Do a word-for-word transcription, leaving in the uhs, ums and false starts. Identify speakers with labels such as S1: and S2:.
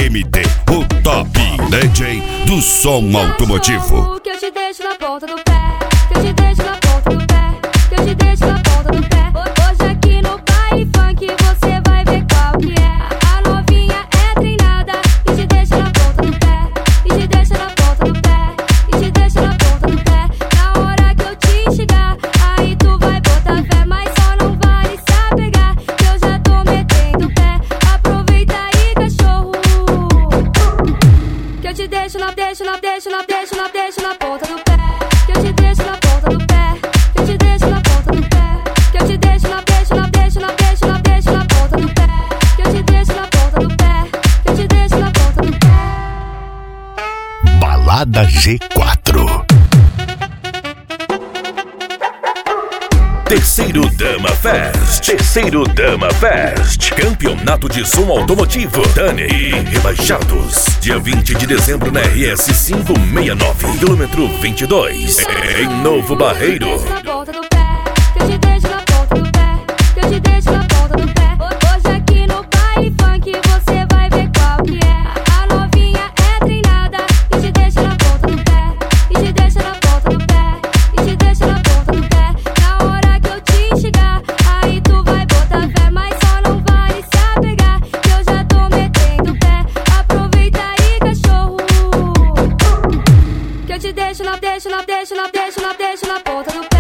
S1: M T, o top D J do som automotivo.
S2: Que eu te deixo na ponta do pé, que eu te deixo na ponta do pé, que eu te deixo na ponta do pé. Hoje aqui no baile funk você vai ver qual que é. A novinha é treinada e te deixa na ponta do pé, e te deixa na ponta do pé, e te deixa na ponta do pé. Na hora que eu te chegar, aí tu vai botar fé, mas só não vale se apegar, que eu já tô metendo pé. Aproveita aí, cachorro, que eu te deixo na, deixo na, deixo na, deixo na, deixo na ponta do pé, que eu te deixo na ponta do pé, que eu te deixo na ponta do pé, que eu te deixo na, deixo na, deixo na, deixo na, deixo na ponta do pé, que eu te deixo na ponta do pé, que eu te deixo na ponta do pé.
S1: Balada G quatro. Terceiro Dama Fest, Terceiro Dama Fest, campeonato de som automotivo Dani e Rebaixados, dia vinte de dezembro na R S quinhentos e sessenta e nove, quilômetro vinte e dois, em Novo Barreiro.
S2: Na ponta do pé, que eu te deixo na ponta do pé, que eu te deixo na ponta do pé. Hoje aqui no baile funk você vai ver qual que é. A novinha é treinada e te deixa na ponta do pé, e te deixa na ponta do pé, e te deixa na ponta do pé. Na hora que eu te chegar, aí tu vai botar fé, mas só não vale se apegar, que eu já tô metendo pé. Aproveita aí, cachorro, que eu te deixo na, deixo na, deixo na, deixo na, deixo na ponta do pé.